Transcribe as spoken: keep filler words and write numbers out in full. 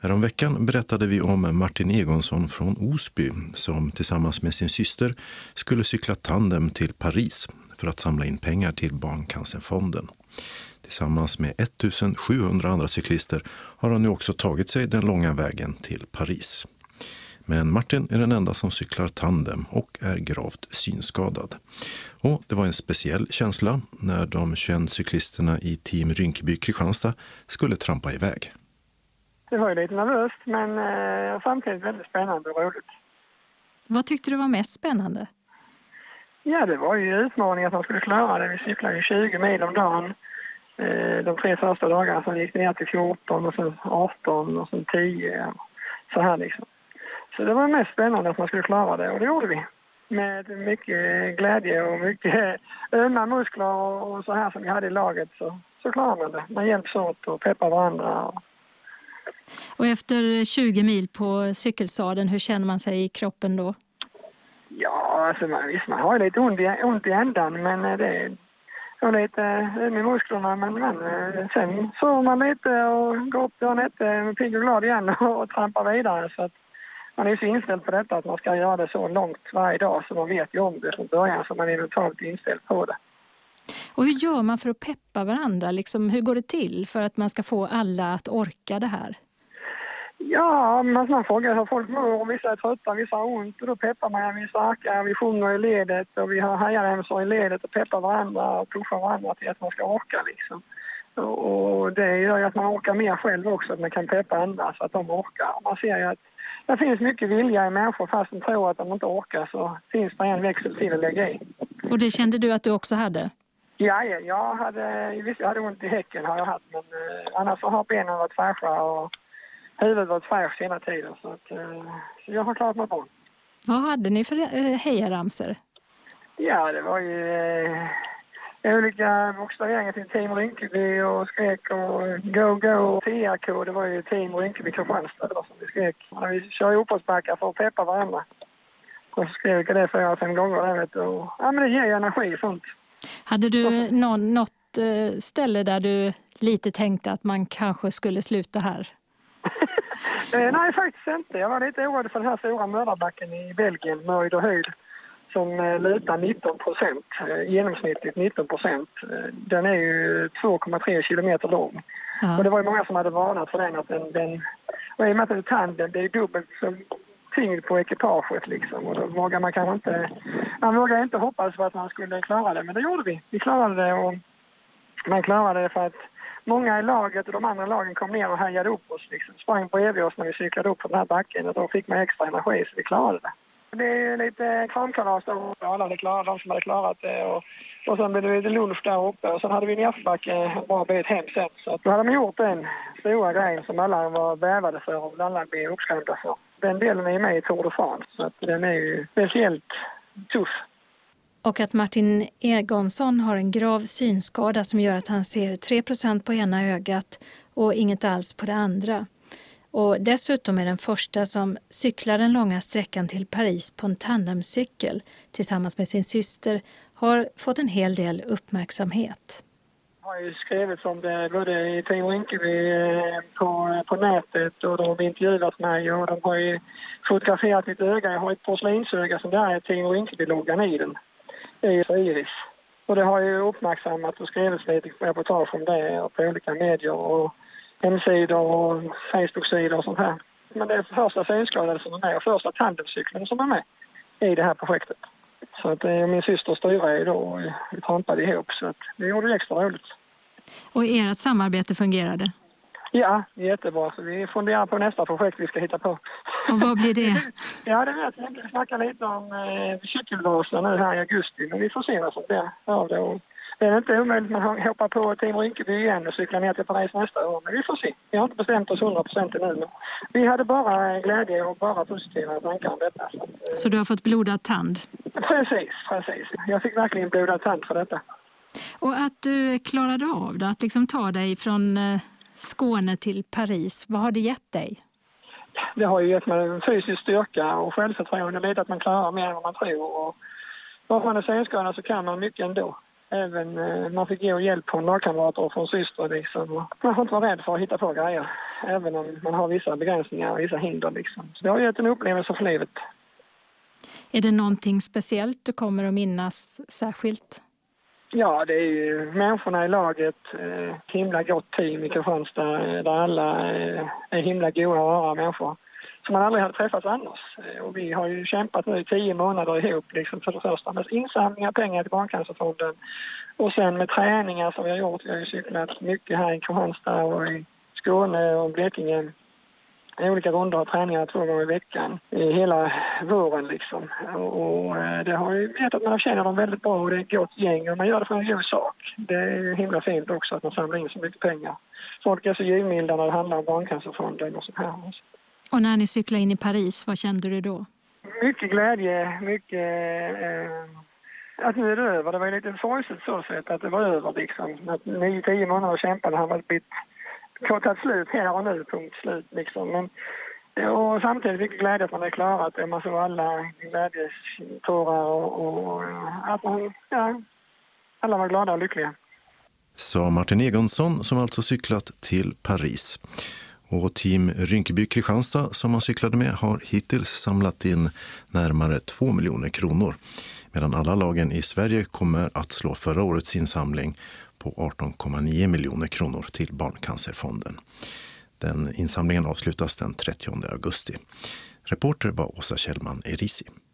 Häromveckan berättade vi om Martin Egonsson från Osby som tillsammans med sin syster skulle cykla tandem till Paris för att samla in pengar till Barncancerfonden. Tillsammans med ettusensjuhundra andra cyklister har han nu också tagit sig den långa vägen till Paris. Men Martin är den enda som cyklar tandem och är gravt synskadad. Och det var en speciell känsla när de tjugoett cyklisterna i Team Rinkeby-Kristianstad skulle trampa iväg. Det var ju lite nervöst, men eh, samtidigt väldigt spännande och roligt. Vad tyckte du var mest spännande? Ja, det var ju utmaningen att man skulle klara det. Vi cyklade ju tjugo mil om dagen. Eh, de tre första dagarna så gick det ner till fjorton och sen arton och sen tio. Så här liksom. Så det var mest spännande att man skulle klara det och det gjorde vi. Med mycket glädje och mycket ömma muskler och så här som vi hade i laget så, så klarade man det. Man hjälps åt och peppar varandra. Och... och efter tjugo mil på cykelsadeln, hur känner man sig i kroppen då? Ja, alltså man, visst, man har lite ont i, ont i ändan men det är lite öm i musklerna. Men, men sen sover man lite och går upp dagen efter pigg och glad igen och, och trampar vidare så att man är så inställd på detta att man ska göra det så långt varje dag så man vet ju om det från början så man är totalt inställd på det. Och hur gör man för att peppa varandra? Liksom, hur går det till för att man ska få alla att orka det här? Ja, man frågar hur folk mår och vissa är trötta, vissa har ont och då peppar man, vi är starka, vi sjunger i ledet och vi har hejaremsor i ledet och peppar varandra och pushar varandra till att man ska orka liksom. Och det gör ju att man orkar mer själv också, att man kan peppa andra så att de orkar. Man ser ju att det finns mycket vilja i människor fast de tror att de inte orkar så finns det en växel till att lägga i. Och det kände du att du också hade? Ja, jag hade, visst, jag hade ont i häcken har jag haft men eh, annars har benen varit fräscha och huvudet varit fräscht hela tiden så, att, eh, så jag har klarat mig bra. Vad hade ni för eh, hejaramser? Ja, det var ju eh, olika bokstaveringar till Team Rinkeby och skrek och go go T R K, det var ju Team Rinkeby Kristianstad som vi skrek. När vi kör uppåtsbackar för att peppa varandra. Och så skrek jag det fyra, fem gånger där vet du. Och, ja men det ger ju energi och sånt. Hade du någon, något eh, ställe där du lite tänkte att man kanske skulle sluta här? Nej faktiskt inte. Jag var lite orolig för den här stora mördarbacken i Belgien, Mörjd och Höjd. Som lutar nitton procent, genomsnittligt nitton procent. Den är ju två komma tre kilometer lång. Ja. Och det var ju många som hade varnat för den. Att den, den och i och med att den tanden, det är dubbelt så tyngd på ekipaget liksom. Och då vågar man kanske inte, man vågar inte hoppas på att man skulle klara det. Men det gjorde vi. Vi klarade det och man klarade det för att många i laget och de andra lagen kom ner och hejade upp oss. Liksom. Sprang bredvid oss när vi cyklade upp på den här backen och då fick man extra energi så vi klarade det. Det är lite kramkalas då. Alla hade klarat, de som hade klarat det. Och, och sen blev det lite lunch där uppe. Och sen hade vi en F-backe en bra bit hem sen. Så att då hade man gjort den stora grejen som alla var bävade för och alla blev uppskrämda för. Den delen är med i Tour de France. Så att den är ju speciellt tuff. Och att Martin Egonsson har en grav synskada som gör att han ser tre procent på ena ögat och inget alls på det andra. Och dessutom är den första som cyklar den långa sträckan till Paris på en tandemcykel tillsammans med sin syster har fått en hel del uppmärksamhet. Jag har ju skrivit om det både i Team Rinkeby på, på nätet och de har intervjuat mig och de har ju fotograferat mitt öga. Jag har ett porslinsöga som där är Team Rinkeby-loggan i den. Det är ju iris. Och det har ju uppmärksammat och skrivits lite reportage om det på olika medier och hemsidor och Facebook-sidor och sånt här. Men det är första synskadade som är med och första tandemcykeln som är med i det här projektet. Så att min syster styrade då och vi trampade ihop så att det gjorde det extra roligt. Och ert samarbete fungerade? Ja, jättebra. Så vi funderar på nästa projekt vi ska hitta på. Och vad blir det? Ja, det vet jag inte. Vi snackar lite om eh, cykelvasen nu här i augusti. Men vi får se vad som blir av det. Och det är inte omöjligt att man hoppar på Team Rinkeby igen och cyklar ner till Paris nästa år. Men vi får se. Vi har inte bestämt oss hundra procent ännu. Men vi hade bara glädje och bara positiva tankar om detta. Så, att, eh... så du har fått blodad tand? Precis, precis. Jag fick verkligen blodad tand för detta. Och att du klarade av det, att liksom ta dig från eh, Skåne till Paris, vad har det gett dig? Det har ju gett mig en fysisk styrka och självförtroende lite att man klarar mer än vad man tror. Och bara man är synskadad så kan man mycket ändå. Även eh, man fick ge hjälp från lagkamrater och från systrar liksom. Man får inte vara rädd för att hitta på grejer. Även om man har vissa begränsningar och vissa hinder liksom. Så det har gett en upplevelse för livet. Är det någonting speciellt du kommer att minnas särskilt? Ja, det är ju människorna i laget, eh, himla gott team i Kristianstad eh, där alla eh, är himla goda och rara människor som man aldrig hade träffat annars. Eh, och vi har ju kämpat nu i tio månader ihop liksom, för det första med insamlingar, pengar till Barncancerfonden och sen med träningar som vi har gjort. Vi har ju cyklat mycket här i Kristianstad och i Skåne och Blekinge. I olika rundor av träningar två gånger i veckan i hela våren liksom. Och det har ju gett att man känner dem väldigt bra och det är ett gott gäng och man gör det för en god sak. Det är himla fint också att man samlar in så mycket pengar. Folk är så givmilda när det handlar om Barncancerfonden och så här. Och när ni cyklade in i Paris, vad kände du då? Mycket glädje, mycket... Eh, att nu är det över. Det var lite sorgset så sätt att det var över liksom. Att nio, tio månader kämpade han var ett bit... kortat slut här och nu, punkt slut liksom. Men, och samtidigt mycket glädje att man är klarat det. Man såg alla glädjestårar och, och att man, ja, alla var glada och lyckliga. Sa Martin Egonsson som alltså cyklat till Paris. Och team Rinkeby-Kristianstad som han cyklade med har hittills samlat in närmare två miljoner kronor. Medan alla lagen i Sverige kommer att slå förra årets insamling på arton komma nio miljoner kronor till Barncancerfonden. Den insamlingen avslutas den trettionde augusti. Reporter var Åsa Kjellman Erisi.